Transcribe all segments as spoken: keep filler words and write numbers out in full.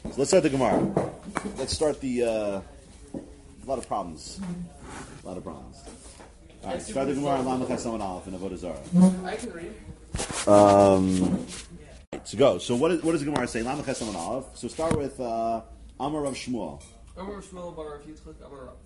So let's start the Gemara. Let's start the, uh, a lot of problems. A lot of problems. Alright, start the Gemara, Lama Chesaman Aleph, and Avodah Zarah. I can read. Um, so go. So what, is, what does the Gemara say? Lama Chesaman Aleph. So start with, uh, Amar Rav Shmuel. Amar Rav Shmuel, Bar Rav Yitzchak, Amar Rav.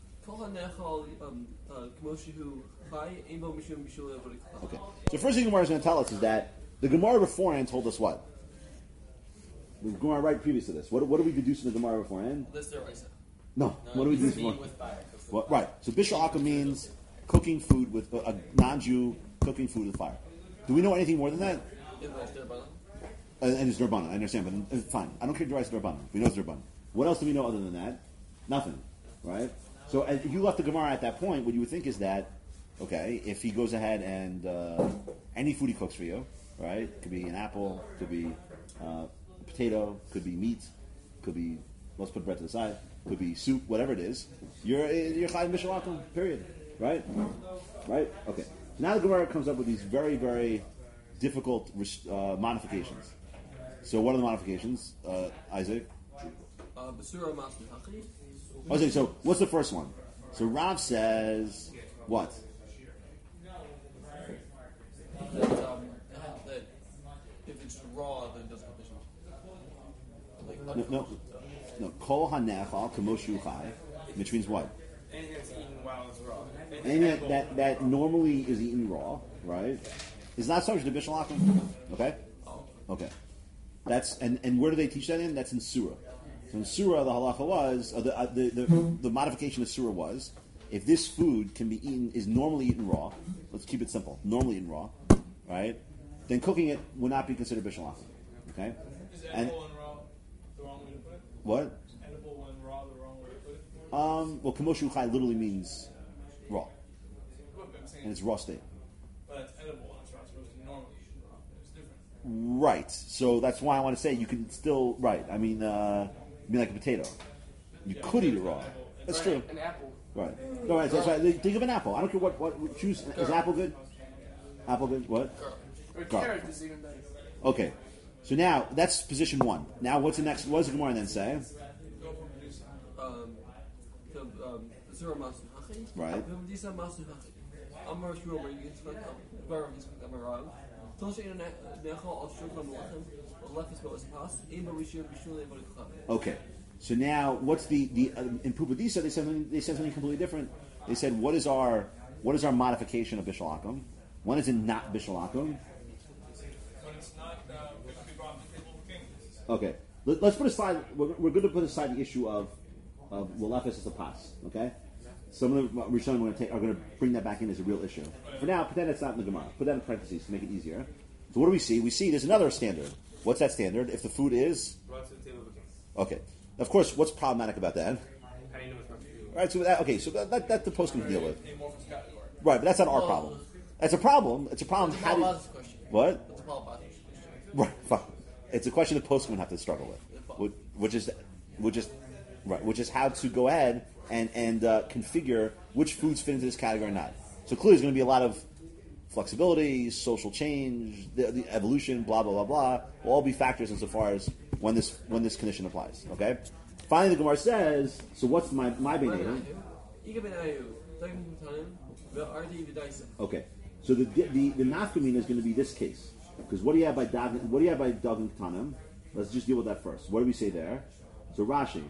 Okay. So first thing the Gemara is going to tell us is that the Gemara beforehand told us what? The Gemara right previous to this. What, what do we deduce from the Gemara beforehand? This there, I said. No. No, What do we it's deduce from? with fire. What, right. So Bishul Aka means cooking food with a non-Jew cooking food with fire. Do we know anything more than that? Uh, and it's Durban. I understand, but uh, fine. I don't care if it's Durban. We know it's Durban. What else do we know other than that? Nothing. Right? So if you left the Gemara at that point, what you would think is that, okay, if he goes ahead and uh, any food he cooks for you, right? Could be an apple, could be uh, a potato, could be meat, could be, let's put bread to the side, could be soup, whatever it is. You're you're Chayim Bishul Akum, period. Right? Right? Okay. So now the Gemara comes up with these very, very difficult uh, modifications. So what are the modifications, uh, Isaac? Uh, Basura Masu Hachi. Okay, so what's the first one? So Rav says what? That, um, that if it's raw, then it doesn't have No, no, no. Kol hanechal kamoshu chai, which means what? Anything that's eaten while it's raw. Anything that, that, that normally is eaten raw, right? Is not subject to Bishul Akum. Okay? Okay. That's and, and where do they teach that in? That's in Surah. So in Surah, the halacha was, uh, the, uh, the, the, the modification of Surah was, if this food can be eaten, is normally eaten raw, let's keep it simple, normally eaten raw, right? Then cooking it would not be considered Bishul Akum. Okay? Is And, edible and raw the wrong way to put it? what? Is edible and raw the wrong way to put it? Um, well, kamoshu chai literally means raw, What I'm saying, and it's raw state. but it's edible and it's not supposed to normally eat raw. It's different. Right. So that's why I want to say you can still, right. I mean, uh, I mean like a potato. You Yeah, could eat it it's raw. edible. That's true. An apple. Right. No, right. That's right. Think of an apple. I don't care what, what choose. Is apple good? Apple good? What? Or Garlic. carrot is even better. Okay. So now, that's position one. Now, what's the next? What does the Gemara then say? Go for producer. Um, the, um, Basura Masu Hachi. Right. Vimdisa Masu Hachi. Amar Rav Shmuel, Bar Yitzchak, Bar Rav Yitzchak, Amar Rav. Tosha Ina Nechal Al Shulchan Melachem. Left is what was passed. Aim Barishir Bishul Avodah Chachamim. Okay. So now, what's the the uh, in Pupadisa? They said something, they said something completely different. They said, what is our what is our modification of Bishul Akum? When is it not Bishul Akum? When it's not, uh, it can be brought to the table of kings. Okay, Let, let's put aside. We're, we're going to put aside the issue of of Walefis as a pas. Okay, some of the Rishonim are going to take are going to bring that back in as a real issue. For now, pretend it's not in the Gemara. Put that in parentheses to make it easier. So what do we see? We see there's another standard. What's that standard? If the food is Brought to the table of a king. okay, of course. What's problematic about that? How do you know it's not for you? All right. So that, okay. So that, that, that the post can deal with. Amorphous category. Right, but that's not our Well, problem. That's a problem. It's a problem. It's a How do Paul you, Boz's question. what? It's a Paul Boz's question. Right, fine. It's a question the postman have to struggle with, which, which is, which is, right, which is how to go ahead and and uh, configure which foods fit into this category or not. So clearly, there's going to be a lot of flexibility, social change, the, the evolution, blah blah blah blah. Will all be factors insofar as when this when this condition applies. Okay. Finally, the Gemara says. So what's my my benadim? Okay. So the the the nafkamina is going to be this case because what do you have by dag, what do you have by dog and katanim? Let's just deal with that first. What do we say there? So Rashi.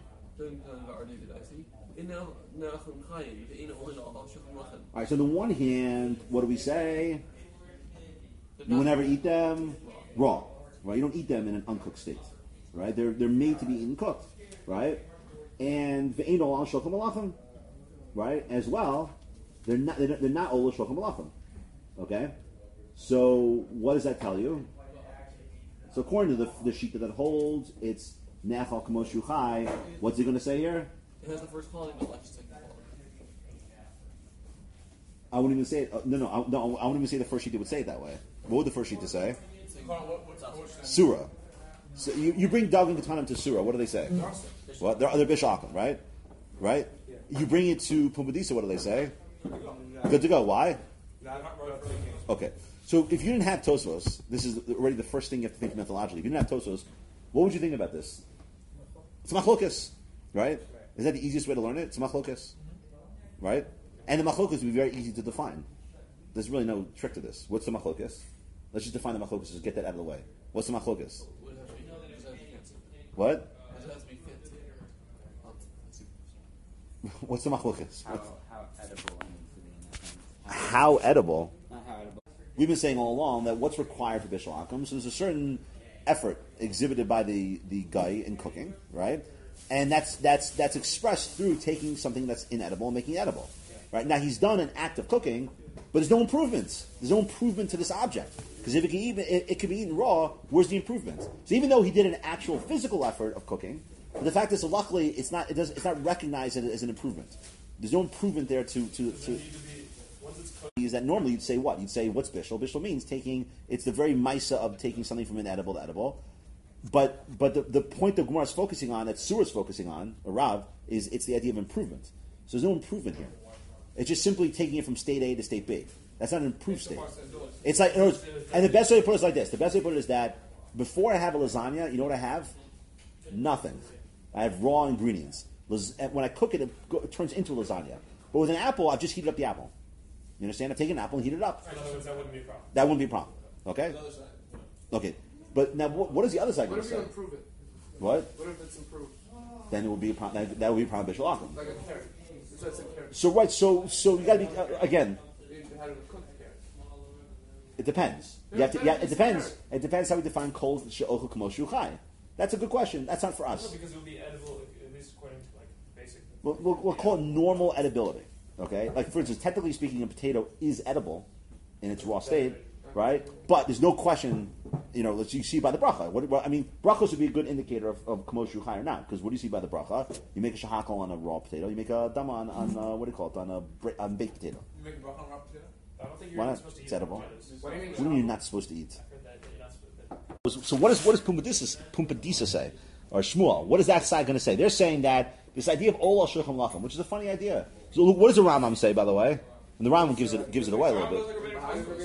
All right. So on the one hand, what do we say? You will never eat them raw, right? You don't eat them in an uncooked state, right? They're they're made to be eaten cooked, right? And ve'ein ol al shulchan malachim, right? As well, they're not they're, they're not ol shulchan malachim, okay? So what does that tell you? So according to the the sheet that holds, it's nechal kamoshu chai. What's he going to say here? It has the first quality, but left is second quality. I wouldn't even say it. Uh, no, no, I, no. I wouldn't even say the first sheet that would say it that way. What would the first sheet to say? Hold on, what, what's the question? Surah. So you, you bring dog and katanim to Surah. What do they say? Well, they're they're Bishul Akum, right? Right. You bring it to Pumbedisa. What do they say? Good to go. Why? Okay. So if you didn't have Tosfos, this is already the first thing you have to think methodologically. If you didn't have Tosfos, what would you think about this? It's machlokas, right? Is that the easiest way to learn it? It's machlokas, right? And the machlokas would be very easy to define. There's really no trick to this. What's the machlokas? Let's just define the machlokas. Just get that out of the way. What's the machlokas? Would have to be, would have to be fancy. What? Would have to be fancy. What's the machlokas? How, how edible I mean to be in that sense. How edible? Not how edible. We've been saying all along that what's required for bishul akum. So there's a certain effort exhibited by the, the guy in cooking, right? And that's that's that's expressed through taking something that's inedible and making it edible, right? Now he's done an act of cooking, but there's no improvements. There's no improvement to this object because if it can even it, it can be eaten raw, where's the improvement? So even though he did an actual physical effort of cooking, but the fact is, that luckily, it's not it does it's not recognized as an improvement. There's no improvement there to to. to is that normally you'd say what? You'd say, what's bishul? Bishul means taking, it's the very maisa of taking something from inedible to edible. But but the, the point that Gemara is focusing on, that Surah is focusing on, or Rav, is it's the idea of improvement. So there's no improvement here. It's just simply taking it from state A to state B. That's not an improved state. It's like, in other words, and the best way to put it is like this. The best way to put it is that before I have a lasagna, you know what I have? Nothing. I have raw ingredients. When I cook it, it, go, it turns into a lasagna. But with an apple, I've just heated up the apple. You understand? I've taken an apple and heated it up. In other words, that wouldn't be a problem. That wouldn't be a problem. Okay? The other side. Okay. But now, what, what is the other side What going to if you say? improve it? What? What if it's improved? Then it would be a problem. That, that would be a problem. Bishul akum. Like a carrot. So it's a carrot. So right. So so you got to be uh, again. You how to cook the carrot. It depends. You have to, yeah, it depends. It depends how we define kol she'ochel kamo shuchai. That's a good question. That's not for us. Because it would be edible, at least according to like basic. We'll, we'll, we'll call it normal edibility. Okay, like for instance, technically speaking, a potato is edible in its raw state, right? But there's no question, you know, let's you see by the bracha. What, what I mean, brachos would be a good indicator of, of kamo shuchai or not, because what do you see by the bracha? You make a shahakal on a raw potato. You make a dama on, on uh, what do you call it, on a bra- on baked potato. You make a bracha on raw potato? I don't think you're Why even not? supposed to eat It's edible. potatoes. What do you mean? What do you mean you're not supposed to eat? I've heard that you're not supposed to. So what does what does Pumpadisa, Pumpadisa say, or Shmuel? What is that side going to say? They're saying that this idea of Ol al Shulchan Lachem, which is a funny idea. So what does the Rambam say, by the way? And the Rambam gives it gives it away a little bit.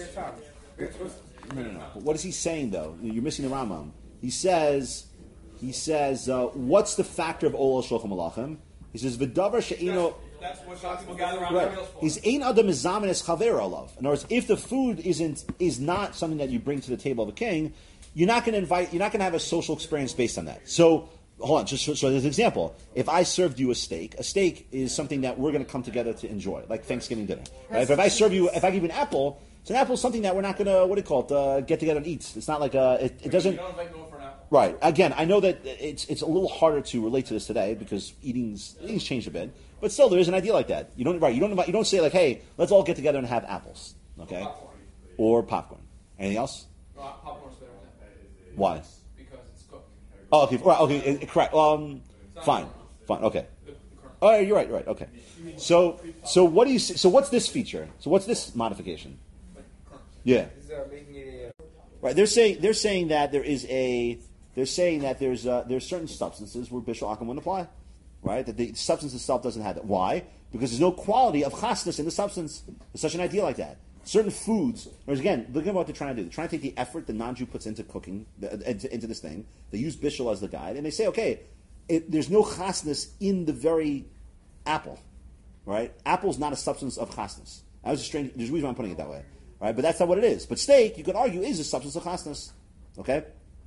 No, no, no. But what is he saying though? You're missing the Rambam. He says, he says, uh, what's the factor of Ol al Shulchan Lachem? He says, V'davar she'ino. That's what people gather around Right. the meals for. He's ein adam mizamen es chaver alav. In other words, if the food isn't is not something that you bring to the table of a king, you're not going to invite. You're not going to have a social experience based on that. So hold on. Just so, so as an example, if I served you a steak, a steak is something that we're going to come together to enjoy, like Thanksgiving dinner. Right? But if I serve you, if I give you an apple, so an apple is something that we're not going to what do you call it? Uh, get together and eat. It's not like a. It, it doesn't. You don't invite no one for an apple. Right. Again, I know that it's it's a little harder to relate to this today because eating's eating's changed a bit. But still, there is an idea like that. You don't right. You don't invite, you don't say like, "Hey, let's all get together and have apples," okay, Popcorn. or popcorn. Anything else? No, popcorn's better than that. Why? Because it's cooked. Oh, okay. Right, okay. eh, Correct. Um, fine. Fine. Okay. The, the current. Oh, yeah, you're right. You're right. Okay. So, so what do you? See, so what's this feature? So what's this modification? Like current. Yeah. Is uh, making it a Right. They're saying they're saying that there is a. They're saying that there's uh, there's certain substances where bishul akum wouldn't apply. Right. That the substance itself doesn't have that. Why? Because there's no quality of chasness in the substance. There's such an idea like that. Certain foods, whereas again, look at what they're trying to do. They're trying to take the effort the non-Jew puts into cooking, the, into, into this thing. They use bishul as the guide, and they say, okay, it, there's no chasness in the very apple, right? Apple's not a substance of chasness. That was a strange. There's a reason why I'm putting it that way, right? But that's not what it is. But steak, you could argue, is a substance of chasness, okay?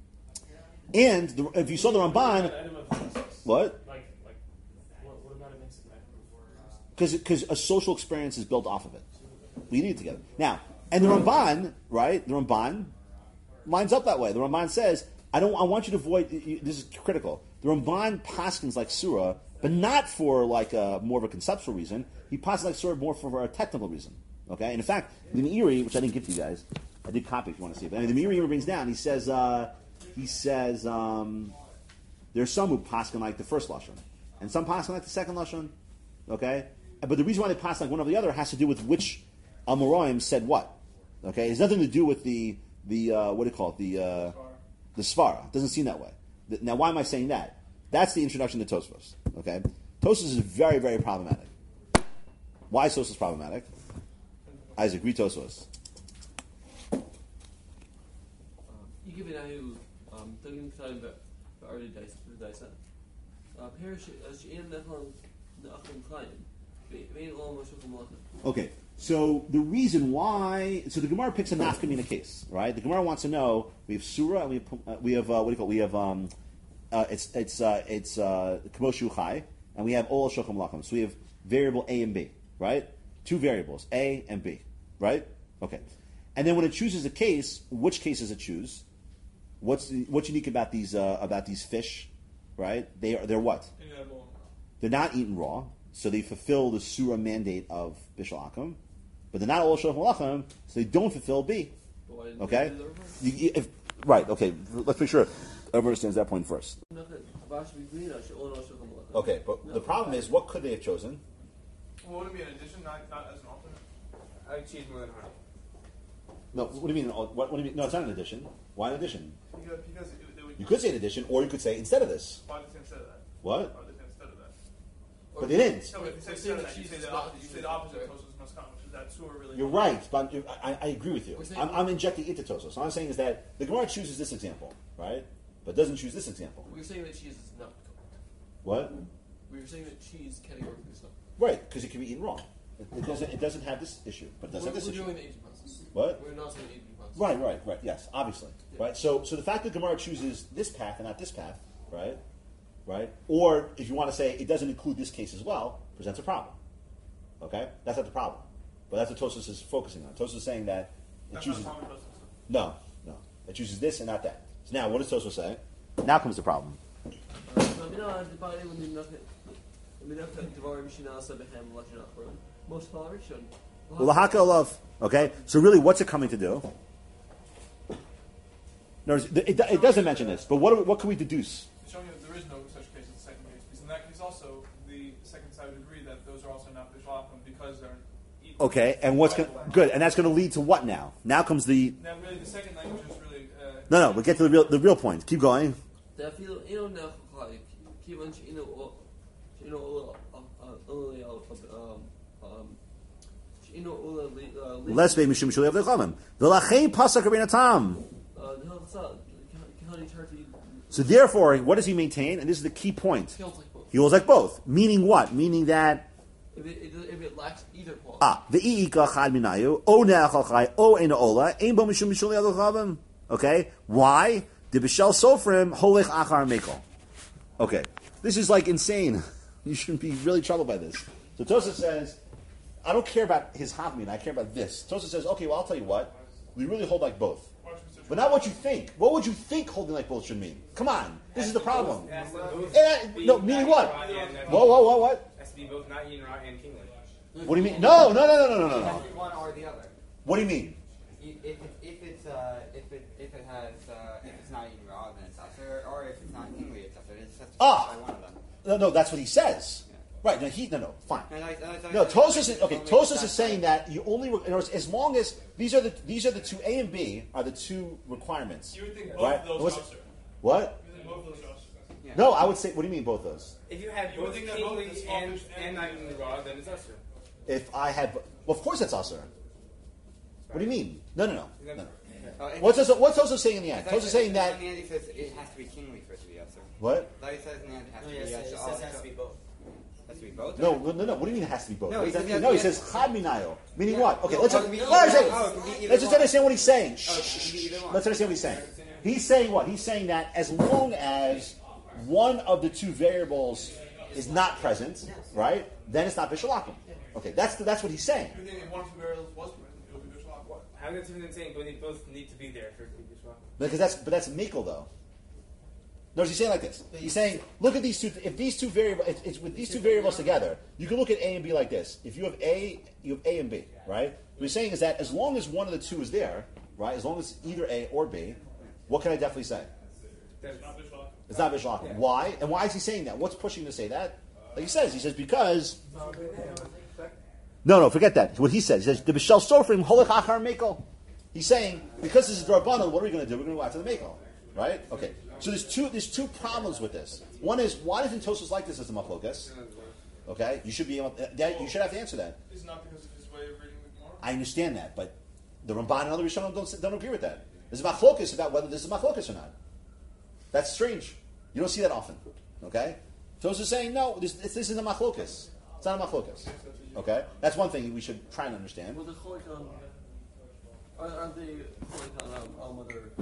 And the, if you saw the Ramban, Item of process. what? Like, like, what, what about it makes it an item of process? Because a social experience is built off of it. We need it together. Now, and the Ramban, right? The Ramban lines up that way. The Ramban says, "I don't. I want you to avoid." This is critical. The Ramban paskins like surah, but not for like a, more of a conceptual reason. He paskins like surah more for a technical reason. Okay, and in fact, the Meiri, which I didn't give to you guys, I did copy if you want to see it. But I mean, the Meiri brings down. He says, uh, he says, um, there's some who paskin like the first lashon, and some paskin like the second lashon. Okay, but the reason why they pass like one over the other has to do with which Amoraim said what. Okay, it has nothing to do with the the uh, what do you call it the uh, the svara. It doesn't seem that way. Now, why am I saying that? That's the introduction to Tosfos. Okay, Tosfos is very very problematic. Why is Tosfos problematic? Isaac, read Tosfos. You give it a um, Tagim Ksalim already diced. Uh, Perish, uh, she'in nechal ne'achim chayim. Ve'in olam shulchan malachim. Okay, so the reason why, so the Gemara picks a nafkamina case, right? The Gemara wants to know, we have surah, and we have, uh, we have uh, what do you call it? We have, um, uh, it's, it's, uh, it's, uh, kamoshu chai, and we have ol shulchan malachim. So we have variable A and B, right? Two variables, A and B, right? Okay. And then when it chooses a case, which case does it choose? What's the, what's unique about these uh, about these fish, right? They are they're what? They're not eaten raw, so they fulfill the surah mandate of bishul akum, but they're not all shulchan malachim, so they don't fulfill B. Okay, you, you, if, right? Okay, let's make sure everyone understands that point first. Okay, but the problem is, what could they have chosen? Well, would it be an addition, not, not as an alternate? I would choose more than honey. No, what do you mean? What, what do you mean? No, it's not an addition. Why an addition? Because, because it, it would. You could say an addition, or you could say instead of this. Why did they say instead of that? What? Why did they say instead of that? But they didn't. No, but if you say instead of that, you say the opposite. You say the opposite. Tosos must come, which is that surah really. You're right, but I, I agree with you. I'm, I'm injecting into Tosos. So what I'm saying is that the Gemara chooses this example, right? But doesn't choose this example. We're saying that cheese is not cooked. What? We were saying that cheese categorically is not. Right, because it can be eaten raw. It, it doesn't. It doesn't have this issue, but it does We're, have this we're issue. doing the aging process. What? We're not saying aging process. Right, right, right. Yes, obviously. Right. So, so the fact that Gemara chooses this path and not this path, right, right, or if you want to say it doesn't include this case as well, presents a problem. Okay, that's not the problem, but that's what Tosos is focusing on. Tosos is saying that it That's chooses. not common Tosos. No, no, it chooses this and not that. So now, what does Tosos say? Now comes the problem. Ulahaka olav. Okay, so really, what's it coming to do? No, it, it, it doesn't mention this, but what, what can we deduce? It's showing you that there is no such case as the second case. Because in that case also, the second side would agree that those are also not bishul akum because they're equal. Okay, and what's going good, and that's going to lead to what now? Now comes the Now really the second language is really... Uh, no, no. We get to the real the real point. Keep going. Let's be mishum shuli avdechamim. V'lachei pasak rabbeinu tam. So therefore, what does he maintain? And this is the key point. He holds like both. Meaning what? Meaning that if it, it, if it lacks either quality. ah the iika chad minayu o neachal o ena ola ein bo mishum shuli avdechamim. Okay, why? The b'shel sofrim holech achar mekel. Okay, this is like insane. You shouldn't be really troubled by this. So Tosafos says, I don't care about his havmin, I care about this. Tosafos says, okay, well, I'll tell you what. We really hold like both. But not what you think. What would you think holding like both should mean? Come on. This is the problem. Eh, no, meaning what? Whoa, whoa, whoa, what? Has to be both not eaten raw and kingly. What do you mean? No, no, no, no, no, no, It has no. to be one or the other. What do you mean? If it, if it's uh, if it if it has uh, if it's not eaten raw, then it's usher, or if it's not kingly, it's usher. It just has to be Ah. by one of them. No, no, that's what he says. Right, no, he, no, no, fine. And I, and I, No, I- Tosfos is okay. Only Tosfos that is saying time. that you only, in other words, as long as these are the these are the two A and B are the two requirements, you would think both right? of those What's- are usher. What? You would think both of those are usher. Yeah. No, I would say. What do you mean both those? If you have You would both think that both kingly the small and, fish and and not the- eaten raw, then it's usher. If I had, well, of course that's usher. What do you mean? No, no, no. no, no. Oh, if What's it's- also, what's also saying in the end? I thought Tosfos is saying that Andy says it has to be kingly for it to be usher. what? Like it says in the end, it has No, to yes, be it usher. says all it has to be both. Has to be both. No, no, no, no. What do you mean it has to be both? No, What he does that says mean? it No, he has- says chad minayo. Meaning Yeah. what? Okay, No, let's, it can be let's, either understand- one. Oh, it can be either let's just one. understand what he's saying. Oh, it can be either one. Let's understand what he's saying. He's saying what? He's saying that as long as one of the two variables is not present, right, then it's not bishul akum. Okay, that's the, that's what he's saying. You would think if one of the variables was present, it would be bishul akum. What? How is it different than saying both need, both need to be there for it to be bishul akum? Because that's but that's mekel though. No, he's saying like this. He's saying, look at these two. If these two variables, it's, it's with these two variables together, you can look at A and B like this. If you have A, you have A and B, right? What he's saying is that as long as one of the two is there, right? As long as either A or B, what can I definitely say? It's not bishul akum. It's not bishul akum. Why? And why is he saying that? What's pushing him to say that? Like he says, he says because. No, no, forget that. What he says, he says the bishel sofrim holech achar mekel. He's saying because this is drabbanan, what are we going to do? We're going to go after the mekel, right? Okay. So there's two there's two problems with this. One is why doesn't Tosfos like this as a machlokas? Okay, you should be able. That, you should have to answer that. It's not because of his way of reading the Gemara. I understand that, but the Ramban and other Rishonim don't, don't agree with that. There's a machlokas about whether this is machlokas or not. That's strange. You don't see that often. Okay, Tosfos is saying no. This, this, this is a machlokas. It's not a machlokas. Okay, that's one thing we should try and understand. Well, the cholik on, are, are they cholik on um, um, other?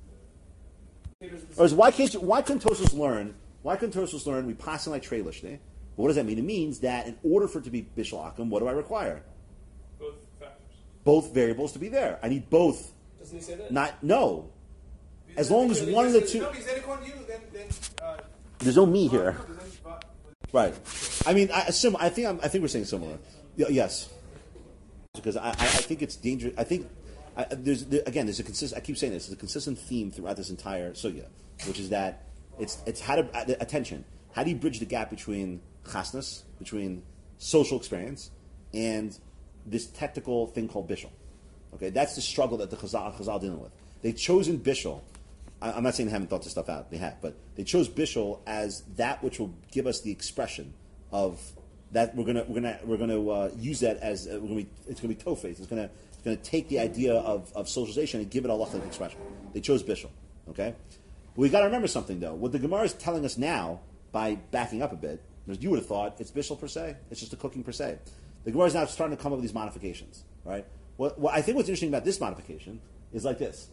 Or is, why can't you, why couldn't Tosfos learn? Why couldn't Tosfos learn? We pass in like trelish. But what does that mean? It means that in order for it to be bishul akum, what do I require? Both factors. Both variables to be there. I need both. Doesn't he say that? Not no. As long as one of the two. No, he said according to you, then, then uh, There's no me here. Right. I mean, I assume. I think. I'm, I think we're saying similar. Y- yes. Because I, I, I think it's dangerous. I think I, there's there, again. There's a consistent. I keep saying this. There's a consistent theme throughout this entire sugya, which is that it's it's how to uh, attention. How do you bridge the gap between chasnas, between social experience, and this technical thing called bishul? Okay, that's the struggle that the Chazal Chazal dealing with. They've chosen bishul. I, I'm not saying they haven't thought this stuff out. They have, but they chose bishul as that which will give us the expression of that. We're gonna we're gonna we're gonna uh, use that as uh, we're gonna be, it's gonna be tofes. It's gonna it's gonna take the idea of, of socialization and give it a halachic expression. They chose bishul. Okay, but we got to remember something though. What the Gemara is telling us now, by backing up a bit, because you would have thought it's bishul per se. It's just a cooking per se. The Gemara is now starting to come up with these modifications. Right. What, what I think what's interesting about this modification is like this.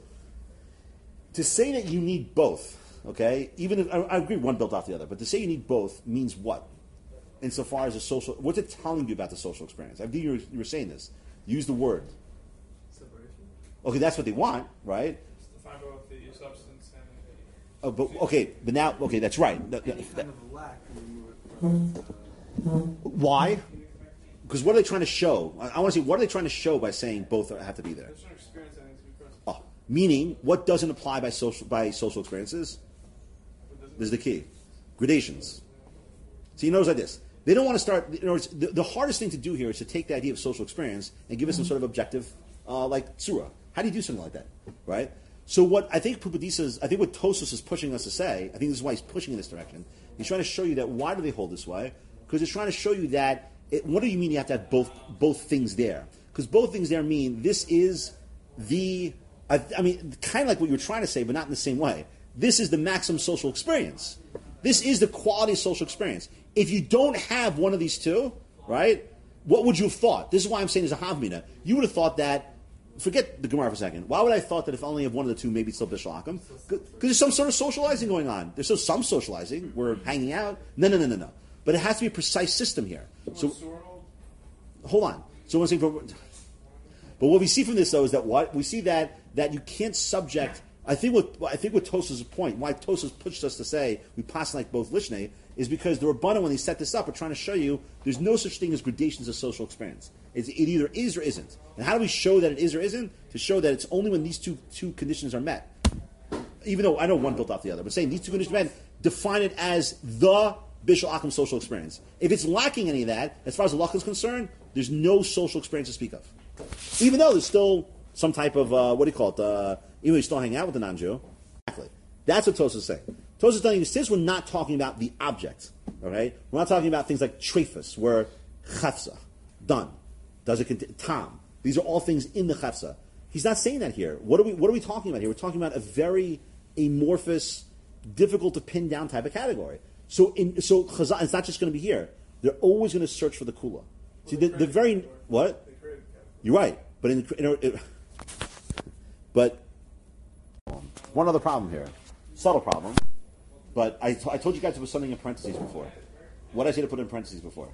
To say that you need both, okay, even if, I, I agree one built off the other, but to say you need both means what? Insofar as a social, what's it telling you about the social experience? I think you were, you were saying this. Use the word. Separation. Okay, that's what they want, right? It's defined both the substance and Oh, but okay, but now, okay, that's right. That- Any that- kind of lack can remove it from. why? Because what are they trying to show? I, I want to see, what are they trying to show by saying both have to be there? there's an experience that needs to be present. Oh, meaning, what doesn't apply by social by social experiences? This is the key. Gradations. So you notice like this. They don't want to start, in other words, the, the hardest thing to do here is to take the idea of social experience and give it some sort of objective, uh, like surah. How do you do something like that? Right? So what I think Pumbedisa I think what Tosfos is pushing us to say, I think this is why he's pushing in this direction. He's trying to show you that why do they hold this way? Because he's trying to show you that, it, what do you mean you have to have both both things there? Because both things there mean this is the, I, I mean, kind of like what you were trying to say, but not in the same way. This is the maximum social experience. This is the quality of social experience. If you don't have one of these two, right, what would you have thought? This is why I'm saying there's a havmina. You would have thought that, forget the Gemara for a second. Why would I have thought that if I only have one of the two, maybe it's still bishul akum? Because there's some sort of socializing going on. There's still some socializing. We're hanging out. No, no, no, no, no. But it has to be a precise system here. So, hold on. So one thing, but what we see from this though is that what we see that that you can't subject. I think what I think what Tosfos' point, why Tosfos pushed us to say we pass like both Lishnei, is because the Rabbanan, when they set this up, are trying to show you there's no such thing as gradations of social experience. It's, it either is or isn't. And how do we show that it is or isn't? To show that it's only when these two two conditions are met. Even though I know one built off the other, but saying these two conditions are met, define it as the bishul akum social experience. If it's lacking any of that, as far as the halacha is concerned, there's no social experience to speak of. Even though there's still some type of, uh, what do you call it, uh, even though you still hang out with the non-Jew. Exactly. That's what Tosfos is saying. Tosfos is telling you, since we're not talking about the object, okay, we're not talking about things like trefus, where chafsa, done, does it contain, tam, these are all things in the chafsa. He's not saying that here. What are we, what are we talking about here? We're talking about a very amorphous, difficult to pin down type of category. So, in, so Chazal, it's not just going to be here. They're always going to search for the kula. See, the, the very, what? You're right. But in, in it, but one other problem here, subtle problem. But I, t- I told you guys to put something in parentheses before. What did I say to put in parentheses before?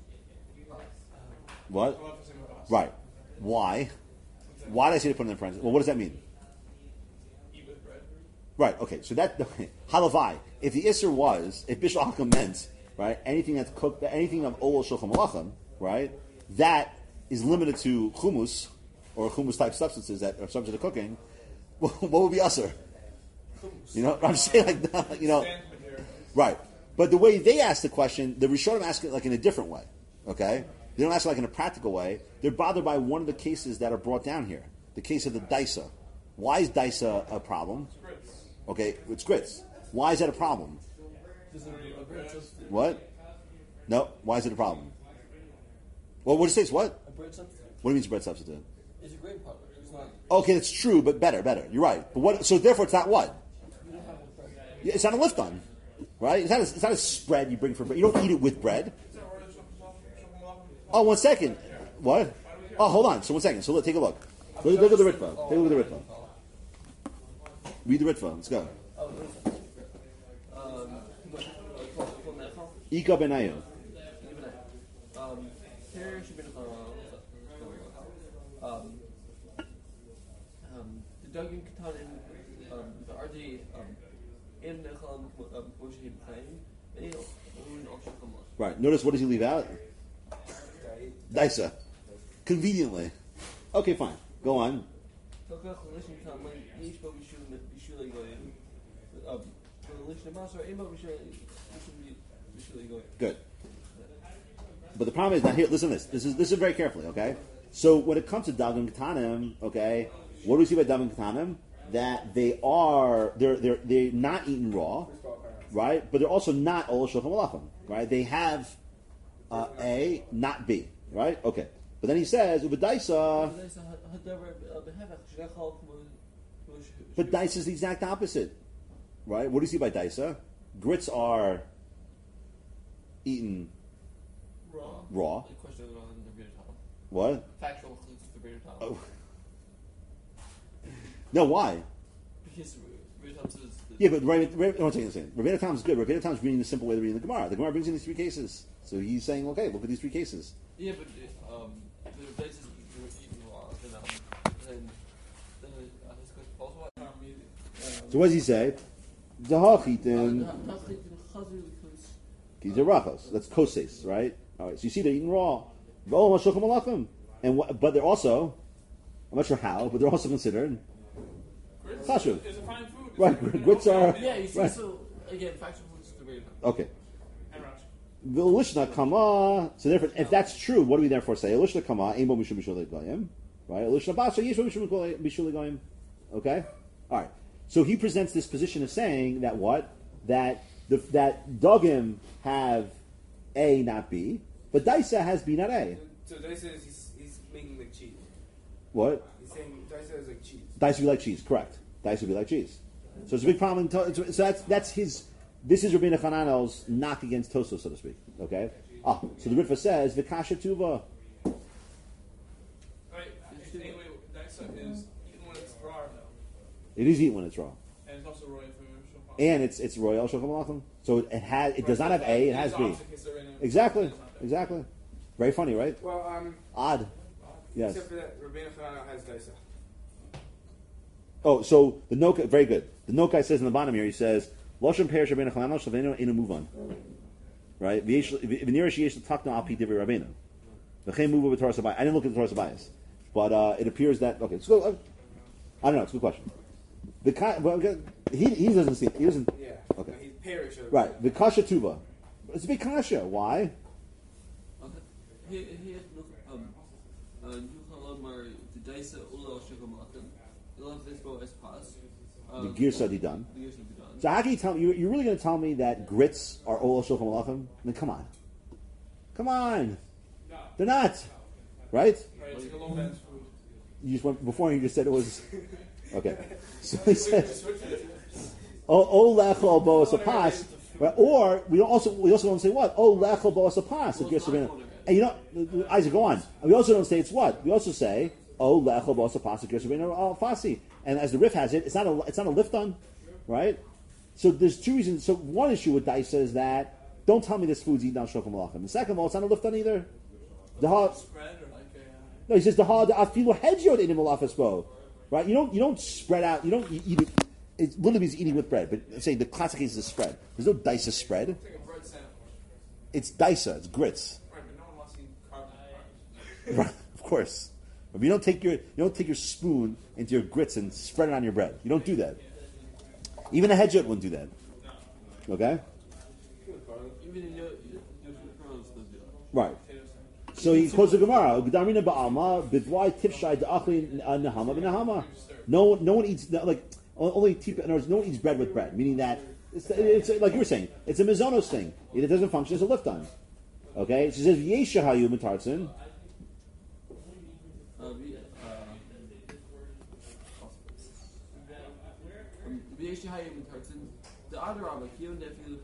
What? Right. Why? Why did I say to put it in parentheses? Well, what does that mean? Eat with bread. Right. Okay. So that halavai. If the isser was, if bishul akum meant, right, anything that's cooked, anything of olol shulchan malachim, right, that is limited to hummus or hummus type substances that are subject to cooking. What would be usher? You know, I'm saying like, you know, right. But the way they ask the question, the Rishonim ask it like in a different way. Okay, they don't ask it like in a practical way. They're bothered by one of the cases that are brought down here, the case of the daisa. Why is daisa a problem? Okay, it's grits. Why is that a problem? What? No. Why is it a problem? Well, what it says? What? A bread substitute. What do you mean bread substitute? It's a grain product. It's not. Okay, that's true, but better, better. You're right. But what? So therefore, it's not what? You don't have a bread. Yeah, it's not a lift on. right? It's not, a, it's not a spread you bring for bread. You don't eat it with bread. Is that right? Shulchan Aruch? Oh, one second. What? Oh, hold on. So one second. So let take a look. Look, look at the Ritva. Take a look at the Ritva. Read the Ritva. Let's go. Um, Ika benayu. um, here should be the um, um, the Duggan Katanin, um, the R D, um, in the Chal, um, Moshe Chaim, and he also come on. Right. Notice what does he leave out? Daisa. Conveniently. Okay, fine. Go on. Good. But the problem is now here. Listen to this. This is this is very carefully. Okay. So when it comes to Dagim Katanim, okay, what do we see by Dagim Katanim? That they are they're they're they're not eaten raw, right? But they're also not Ol Shulchan Malachim, right? They have uh, A, not B, right? Okay. But then he says Ubedaisa. But Daisa is the exact opposite, right? What do you see by Daisa? Grits are eaten Raw. raw. The question is on the Rebbe Tom. What? Factual includes the Rebbe Tom. Oh. No, why? Because Rebbe Tom says. Yeah, but Rabbi, Rabbi, I'm saying the same. Rabbeinu Tam is good. Rabbeinu Tam is reading the simple way of reading the Gemara. The Gemara brings in these three cases, so he's saying, okay, look at these three cases. Yeah, but um, the Daisa is eaten raw, then um, then then uh, his question falls away. So what does he say? Zahachitin kizerachos. That's koses, right? All right. So you see they're eating raw. And what, but they're also, I'm not sure how, but they're also considered Grits Chashuv. is a fine food. It's Right, like- grits are- Yeah, you see, Right. so again, factual includes the Rebbe Tom. Okay. And Rashi. V'lishna kama. So therefore, if that's true, what do we therefore say? Lishna kama. Aimo mishum mishul legoyim. Right. Lishna basa yishma mishum mishul legoyim. Okay. All right. So he presents this position of saying that what that the that Dogim have A not B, but Daisa has B not A. So Daisa is he's, he's making like cheese. What? He's saying Daisa is like cheese. Daisa would be like cheese. Correct. Daisa would be like cheese. So it's a big problem. In to, so that's that's his. This is Rabbeinu Hananel's knock against Tosfos, so to speak. Okay. Ah. So the Ritva says Vikasha Tuva. Right. Anyway, Daisa is even when it's raw, though. It is eaten when it's raw. And it's also royal for Shulchan. And it's it's royal shulchan malachim, so it has it does not have A, it has B. Exactly, exactly. Very funny, right? Well, um, Odd. Yes. except for that, Rabbeinu Hananel has Daisa. Oh, so the Nokai, very good. The Nokai says in the bottom here, he says, Loshem perish Rabbeinu Chananel shavenu inu move on. Right? V'nira sheyesh l'takna al pi divrei Rabbeinu. V'chein muva b'Torah Sabayis. I didn't look at the Torah Sabayis, but uh, it appears that okay. So uh, I don't know. It's a good question. The ka- well, he he doesn't see. He doesn't. Yeah. Okay. No, he's perish. Of Right. The kasha tuba. It's a big kasha. Why? Okay. Hier, hier nog um, uh, nu gaan we maar de Daisa Ula Shulchan Malachim. Elaf Isbo es Pas. The girsa di done. The years will be done. So how can you tell me? You, you're really going to tell me that grits are ol shulchan malachim? I mean, come on, come on, they're not, right? Right, it's like a low man's food. You just went before. You just said it was okay. So he says ol lechol boas apas, right? Or we also we also don't say what ol lechol boas apas. The girsa Rabbeinu. And you know, Isaac, go on. And we also don't say it's what we also say ol lechol boas apas. The girsa Rabbeinu al fasi. And as the Rif has it, it's not a it's not a lift on, right? So there's two reasons. So one issue with Daisa is that don't tell me this food's eaten on shulchan malachim. And second of all, it's not a lift on either. The ha- Spread or like a. no, he says the ha the afilu hedjot in malafisbo, right? You don't you don't spread out. You don't you eat it. It literally means eating with bread. But say the classic case is a spread. There's no Daisa spread. It's like a bread sandwich. It's Daisa. It's grits. Right, but no one wants to eat carbs. Right, of course. But you don't take your you don't take your spoon into your grits and spread it on your bread. You don't do that. Even a hedjot wouldn't do that. Okay? Even in your Yoshua Kronos does do that. Right. So he quotes the Gemara. "G'darmina ba'alma b'dvai tifshai da'achli nahama b'nahama." No, no one eats like only tip. In other words, no one eats bread with bread. Meaning that it's, it's like you were saying, it's a mizonos thing. It doesn't function as a lift on. Okay. So he says v'yeshahayu mitartzin. Uh, we, uh, um, we actually hire him in Tartan. The other Rabbi, Kiyom Nefilu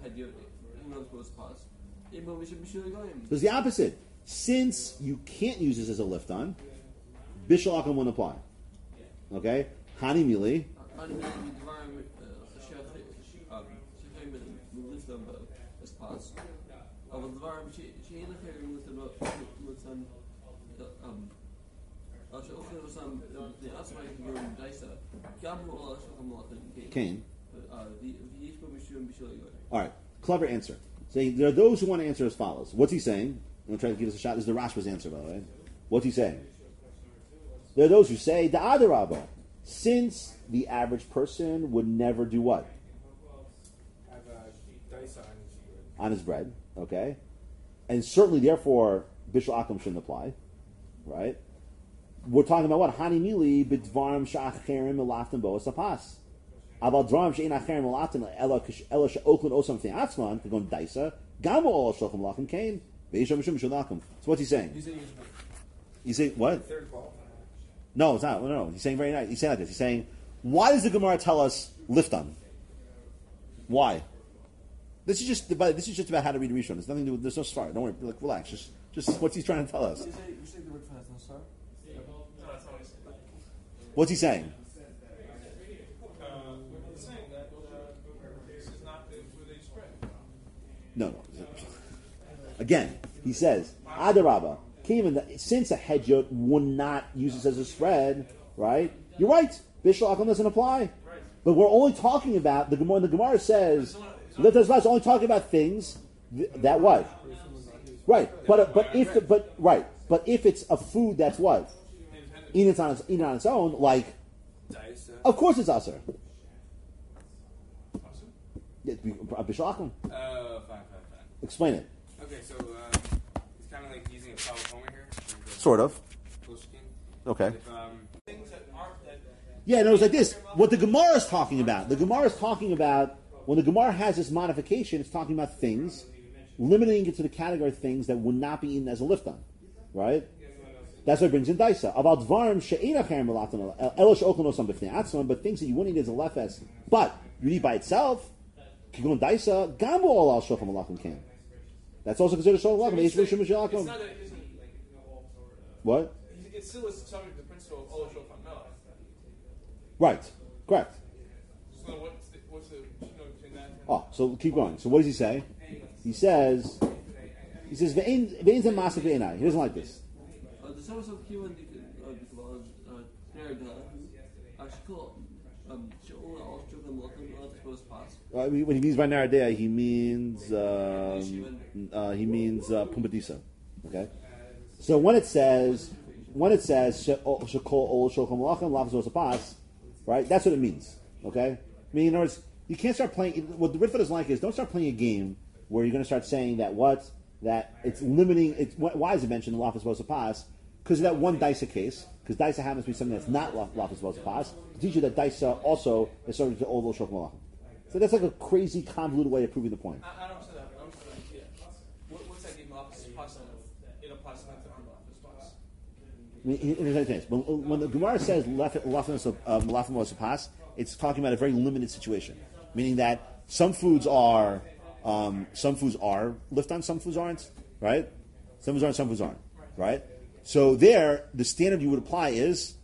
hedyot, who knows supposed to pass. Ema b'shul b'shul goyim. So it's the opposite. Since you can't use this as a lift on, bishul akum won't apply. Okay? Hani mili. Ani mili dvarim shechayim lift them as pass. Aber dvarim she'en achayim lift them lift them um. Als je ook heel samen de afspraken doen Daisa, Gabriel Allah Shulchan Malachim Cain. The Yishba Mishum Bishul Yoy. All right. Clever answer. Saying there are those who want to answer as follows. What's he saying? I'm going to try to give us a shot. This is the Rashba's answer, by the way. What's he saying? There are those who say, the Adarabba, since the average person would never do what? Have a daisa on his bread. On his bread, okay? And certainly, therefore, Bishul Akum shouldn't apply, right? We're talking about what? Hani mili b'dvarim sha'acherim elaftim bo'as apas. About dvarim she'in acherim elaftim ela she'oklin osam te'atzman kagon daisa gamu ol shochem lachem kain ve'yisham mishum shulakim. So what's he saying? He's saying He's saying what? Third ball. No, it's not. No, no. He's saying very nice. He's saying like this. He's saying, why does the Gemara tell us lift on? Why? This is just about. This is just about how to read Rishon. There's nothing to do with. There's no svar. Don't worry. Like, relax. Just, just what's he trying to tell us? You say you say the word fast, no sir? No, that's not what he said. What's he saying? Uh, he's saying that uh, this is not the food they spread. No, no. Again, he says, Adarabba, came in the, since a hedjot would not use this as a spread, right? You're right. Bishul Akum doesn't apply. Right. But we're only talking about, the Gemara, the Gemara says, Liftazvaz only talking about things th- that what? Right. But but if, the, but, right. But if it's a food that's what? Eating it on its, eating on its own, like, Daisa. of course it's Aser. Bishul Akum. Oh, fine, fine, fine. Explain it. Okay, so uh, it's kind of like using a power here. Sort of. Pushkin. Okay. If, um, Things that aren't that. Yeah, no, it's like this. What the Gemara is talking about, the Gemara is talking about, when the Gemara has this modification, it's talking about things, limiting it to the category of things that would not be eaten as a lifton, right? That's what it brings in Daisa. About Dvarim she'ena cherem elafton, elosh oklan osam b'fnei atzman, but things that you wouldn't eat as a lefes, but you eat by itself, kigun Daisa, gambu ol al shochem alachim ken. That's also considered shochem alachim. Eish rishim It's mishalakim. not that it isn't. What? It still is subject to the principle of Olo Shofan Melech. Right. Correct. So what's the, what's the, you know, between that and Oh, so keep going. So what does he say? He says, he says, "Ve'ein ve'ein zeh ma'aseh ve'enai." He doesn't like this. The source of Q and the Nerda, Ashkol, um, Shaul, all children, welcome, not supposed to pass. Uh, when he means by Naradea, he means um, uh, he means uh, Pumbedisa. Okay. So when it says when it says Shekol Ol Shochem Lachem Lavzos Apas, right? That's what it means. Okay. I mean, in other words, you can't start playing. What the Ritva is like is don't start playing a game where you're going to start saying that what that it's limiting. It's why is it mentioned Lavzos Apas? Because of that one Daisa case. Because Daisa happens to be something that's not Lavzos Apas. To teach you that Daisa also is subject to Ol Shochem Lachem. So that's like a crazy, convoluted way of proving the point. I, I don't understand that. I don't understand that. Yeah. What, what's that game of pasta in a pasta like that? I mean, in a sense, when, when the Gemara says malafim was pas, it's talking about a very limited situation, meaning that some foods are, um, some foods are lift on, some foods aren't, right? Some foods aren't, some foods aren't, right? So there, the standard you would apply is,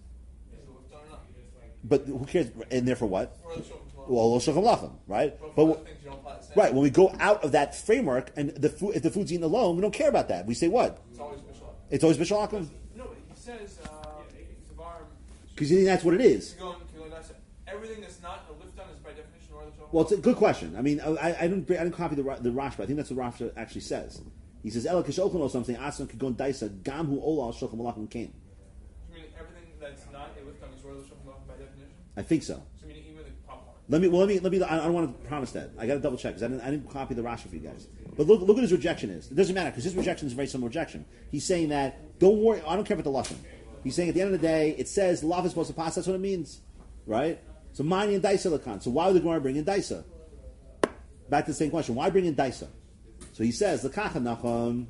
but who cares? And therefore, what? Well, shochem lachem, right? But right when we go out of that framework, and the food, if the food's eaten alone, we don't care about that. We say what? It's always bishul. It's always bishul lachem. No, but he says uh, Tavarim. Because you think that's what it is. Everything that's not a lift on is by definition or the Well, it's a good question. I mean, I, I didn't I didn't copy the the Rashba. I think that's what Rashba actually says. He says, "Ela kishochem or something. Asan kigon daisa gam hu ola shochem malachim kain." I mean, everything that's not a lift on is royal shochem by definition. I think so. So I mean, even the popcorn. Let me well, let me let me. I don't want to promise that. I got to double check because I didn't I didn't copy the Rashba for you guys. But look look at his rejection is. It doesn't matter because his rejection is a very similar rejection. He's saying that don't worry. I don't care about the lashon. He's saying at the end of the day, it says love is supposed to pass. That's what it means, right? So mani and daisa lakan. So why would the Gemara bring in daisa? Back to the same question. Why bring in daisa? So he says lakacha nachon.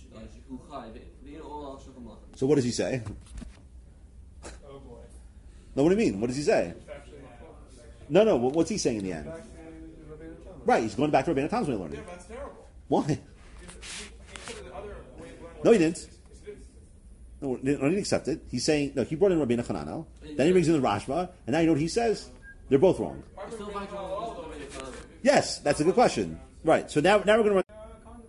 So what does he say? Oh boy. No, what do you mean? What does he say? Actually, not No, no. what- What's he saying in the end? Back to the Rabbeinu Tam. Right, he's going back to Rabbeinu Tam's way of learning. yeah, but that's terrible. Why? He, he, he said the other way of learning No, he didn't. is- is this. No, no, he didn't accept it. He's saying no. He brought in Rabbeinu Hananel, then he brings in the Rashba, and now you know what he says? They're both wrong. I still find you all the way to Yes, that's a good question. Right. So now, now we're going to run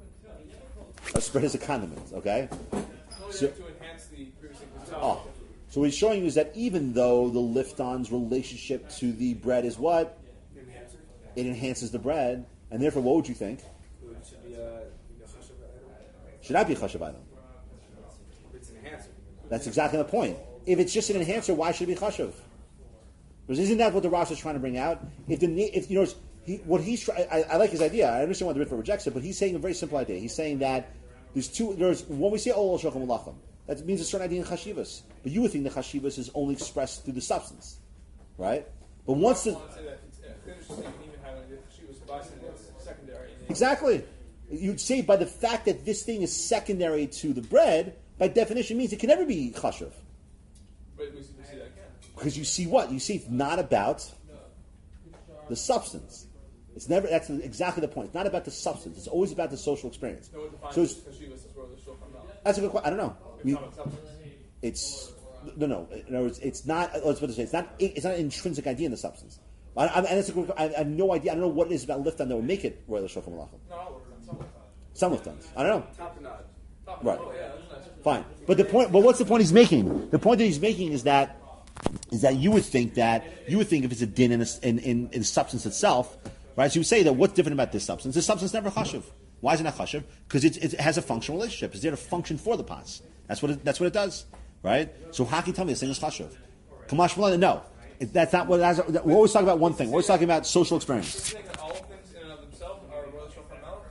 a spread as a condiment. Okay. Only So- to enhance the previous thing. Oh, so what he's showing you is that even though the lifton's relationship to the bread is what Enhancer. it enhances the bread, and therefore, what would you think? It should be a, a chashav item. Should not be a chashav item. It's an enhancer. That's exactly the point. If it's just an enhancer, why should it be chashav? Because isn't that what the Rosh is trying to bring out? If the if you know he, what he's trying, I, I like his idea. I understand why the Ritva rejects it, but he's saying a very simple idea. He's saying that there's two. There's when we say ol shochem malachim, that means a certain idea in chashivas. But you would think the chashivas is only expressed through the substance, right? But once the I want to say that it's, uh, Kodesh Hashem even having a she was biased it's secondary. in- exactly, you'd say by the fact that this thing is secondary to the bread, by definition means it can never be chashav. But we see, we see that again. Because you see what? You see it's not about the substance. It's never, that's exactly the point. It's not about the substance. It's always about the social experience. No one defines So it's, Kashivas as where the shulchan out. that's a good question. I don't know. I It's mean, not about substance. it's, no, no. In other words, it's not, let's put it this way, it's not, it's not an intrinsic idea in the substance. I, I, and that's a good, I, I have no idea. I don't know what it is about Lifton that would make it Royal Shulchan Malachim. Not all of them, Some some of them. Liftons. I don't know. Top and nod. Top Right. Oh, yeah, that's nice. Fine. But the point, but what's the point he's making? The point that he's making is that is that you would think that you would think if it's a din in, a, in, in, in substance itself, right? So you would say that what's different about this substance? This substance is never chashuv. Why is it not chashuv? Because it, it has a functional relationship. It's there to function for the pots. That's what it, that's what it does, right? So how can you tell me this thing is chashuv? Kamash Malana, no, it, that's not what. That's, we're always talking about one thing. We're always talking about social experience. You're saying that all of things in and of themselves are